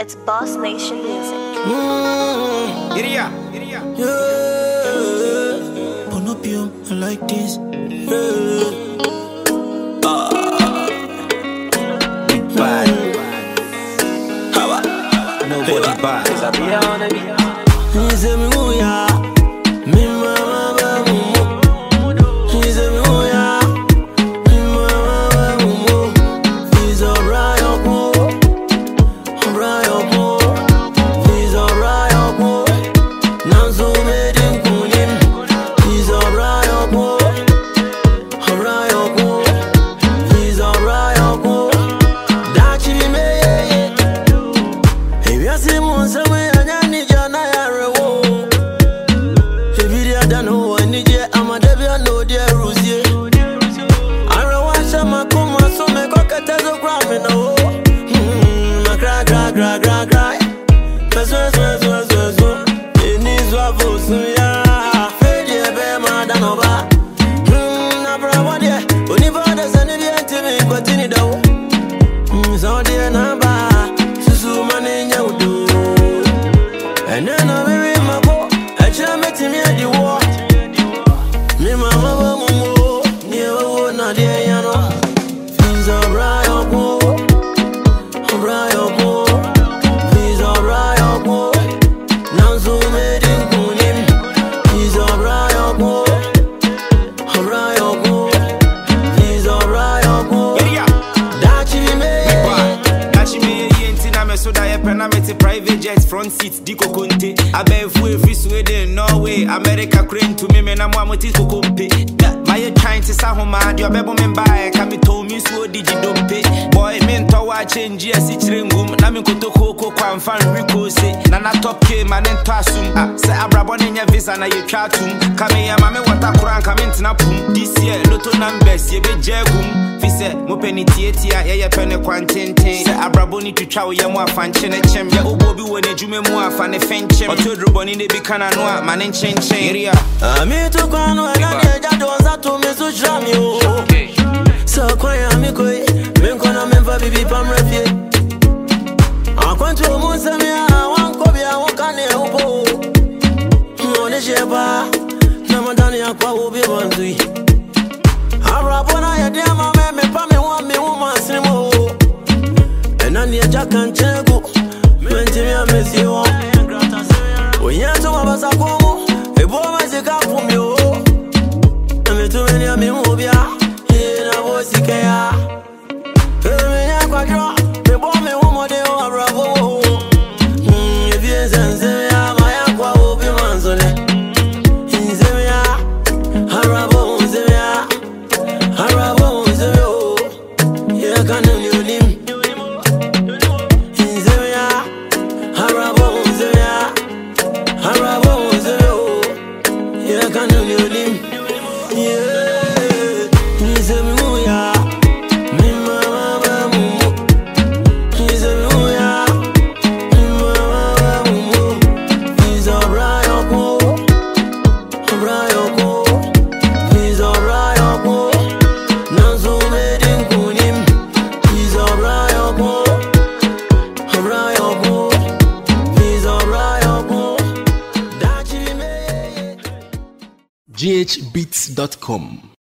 It's Boss Nation Music. Yeah. Bonopium, I like this. Big bad. Nobody bad. Private jets, front seats, Diko Conte. I bet free Sweden, Norway, America, crane to me, and I'm one with this Compe. My trying to Sahoma, your baby member, come told me so did you don't pay. Boy, men to watch change, yes, it's ring room. Namiko to Coco, Quan Fan Rico say, Nana top came and then Tassum. Say, Abrabon in your visa, and you try to come here, Mamma, what I crank, come into Napum. This year, Lotto numbers, you be jagum. Fise, Mopeni Tietia, ya penny quantin. Say, Abraboni to chow Yamwa Fanchen, ya Obobi when a Jume Moa fan a Fench, or to Ruboni de Bicana Noa, man and change area. I mean to Quano, and I don't to me to jam you. So, Koya Mikoi, Menkona Member Bibi Pam Refie. I want to Musamia, one Kobia, one Kane Opo. Monesheba, Namadania Kwa be one three. Arabona, ya dear mamma, me Pammy want me woman Simo. And I need Jack and Chego, Mentimia Messio. When you to Mabasako, a boy was a cup from you. I'm too many of me movia. Sikaya, Femina Quadra, the woman who they are bravo. If you send Zemia, my aqua will be manzone. In Zemia, Harabo Zemia, Harabo Zemio, here can you name. In Zemia, Harabo Zemia, Harabo Zemio, here can you name. Yeah. GHbeats.com